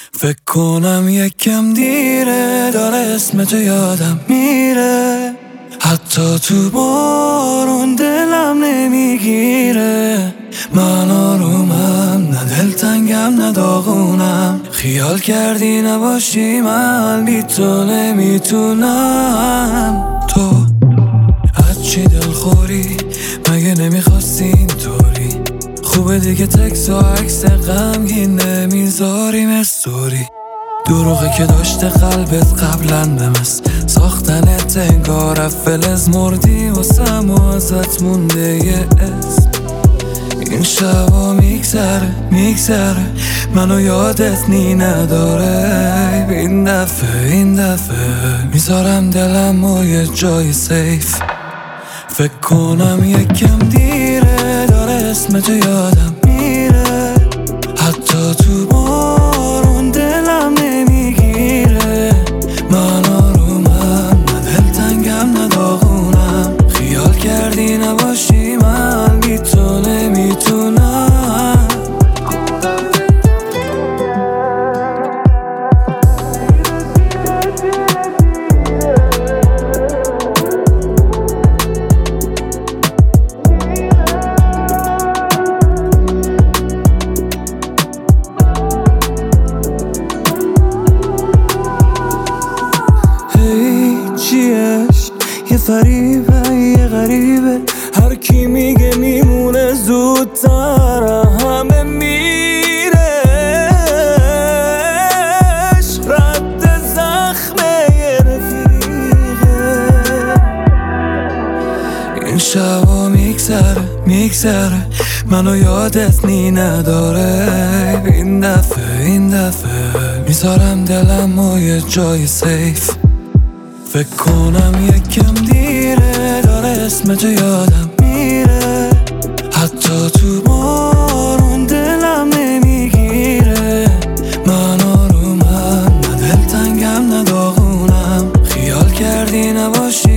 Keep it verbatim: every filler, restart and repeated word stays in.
فکر کنم یکم دیره، داره اسمتو یادم میره، حتی تو بارون دلم نمیگیره. من آرومم، نه دلتنگم نه داغونم، خیال کردی نباشی من بی تو نمیتونم. تو از چی دلخوری؟ مگه نمیخواستی اینطوری؟ خوبه دیگه تکس و عکس غمگین نمیذاریم استوری. دروغه که داشته قلبت قبلا بمست، ساختنت انگار فلز مردی واسم و ازت مونده یه اسم. این شبا میگذره میگذره منو یادت نی نداره. این دفعه این دفعه میذارم دلم و یه جای سیف. فکر کنم یکم دیره، داره اسمتو یادم میره، حتی تو بارون دلم نمیگیره. من آرومم، نه دلتنگم نه داغونم، خیال کردی نباشی من بی تو نمیتونم. چیش یه فریبه یه غریبه، هر کی میگه میمونه زودتر همه میره. رد زخمه یه رفیقه. این شبا میگذره میگذره منو یادت نی نداره. این دفعه این دفعه میذارم دلم و یه جای سیف. فکر کنم یکم دیره، داره اسمتو یادم میره، حتی تو بارون دلم نمیگیره. من آرومم، نه دلتنگم نه داغونم، خیال کردی نباشی